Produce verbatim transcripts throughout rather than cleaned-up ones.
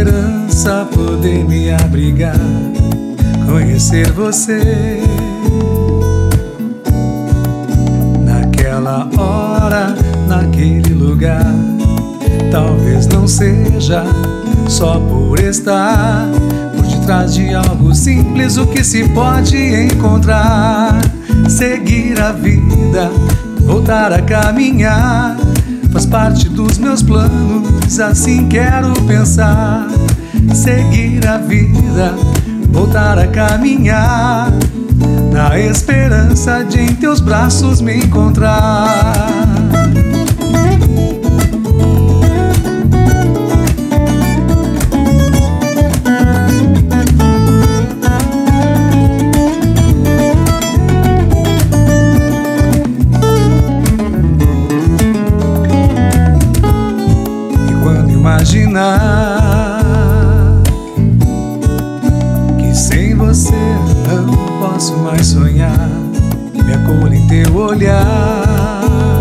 esperança poder me abrigar, conhecer você. Naquela hora, naquele lugar, talvez não seja só por estar por detrás de algo simples o que se pode encontrar. Seguir a vida, voltar a caminhar, faz parte dos meus planos, assim quero pensar. Seguir a vida, voltar a caminhar, na esperança de em teus braços me encontrar. Imaginar que sem você não posso mais sonhar, me acolho em teu olhar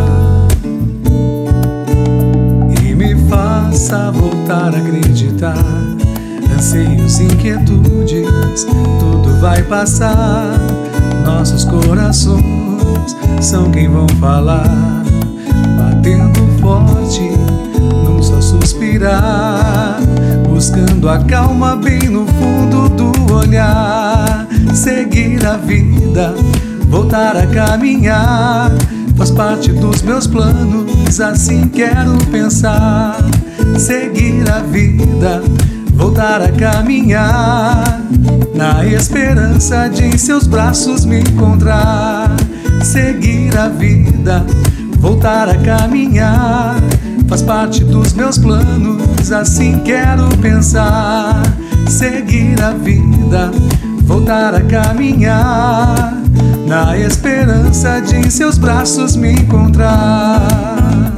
e me faça voltar a acreditar. Anseios, inquietudes, tudo vai passar. Nossos corações são quem vão falar, batendo forte num só suspirar, buscando a calma bem no fundo do olhar. Seguir a vida, voltar a caminhar, faz parte dos meus planos, assim quero pensar. Seguir a vida, voltar a caminhar, na esperança de em seus braços me encontrar. Seguir a vida, voltar a caminhar, faz parte dos meus planos, assim quero pensar. Seguir a vida, voltar a caminhar, na esperança de em seus braços me encontrar.